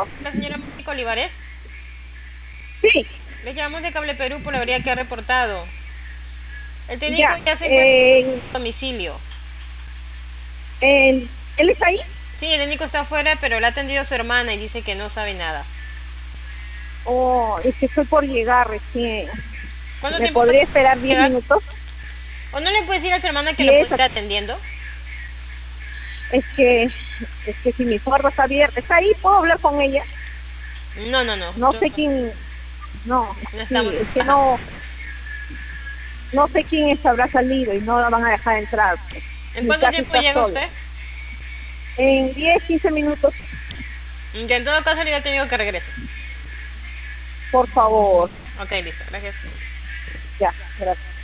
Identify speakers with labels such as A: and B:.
A: la señora Mónica Olivares.
B: Sí.
A: Le llamamos de Cable Perú por la avería que ha reportado. El técnico
B: Ya.
A: ya se encuentra en su domicilio.
B: ¿Él está ahí?
A: Sí, el técnico está afuera, pero le ha atendido a su hermana y dice que no sabe nada.
B: Oh, es que estoy por llegar recién.
A: ¿Cuánto
B: ¿Me
A: tiempo
B: podría
A: va
B: esperar
A: a
B: 10
A: llegar?
B: minutos?
A: ¿O no le puede decir a su hermana que lo puede
B: 10.
A: estar atendiendo?
B: Es que si mi puerta está abierta, ¿está ahí? ¿Puedo hablar con ella?
A: No,
B: No
A: nosotros
B: sé quién. No,
A: no estamos
B: sí, es que
A: trabajando.
B: no sé quién habrá salido y no la van a dejar entrar.
A: ¿En
B: Mi
A: cuánto
B: casa
A: tiempo
B: está
A: llega
B: sola.
A: usted?
B: En 10, 15 minutos,
A: Que en todo caso le ha tenido que regrese.
B: por favor.
A: Ok, listo, gracias.
B: Ya, gracias.